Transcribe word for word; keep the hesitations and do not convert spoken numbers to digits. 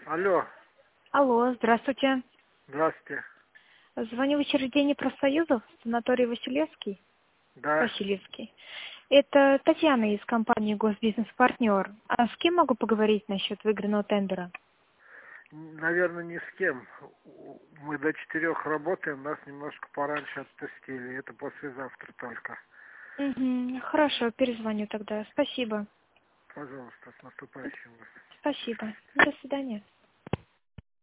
Алло, Алло, здравствуйте. здравствуйте. Звоню в учреждение профсоюзов, санаторий Василевский. Да, Васильевский. Это Татьяна из компании Госбизнес-партнер. А с кем могу поговорить насчет выигранного тендера? наверное, ни с кем. Мы до четырех работаем, нас немножко пораньше отпустили. Это послезавтра только. Угу, хорошо, перезвоню тогда. Спасибо. Пожалуйста, с наступающим вас. Спасибо. До свидания.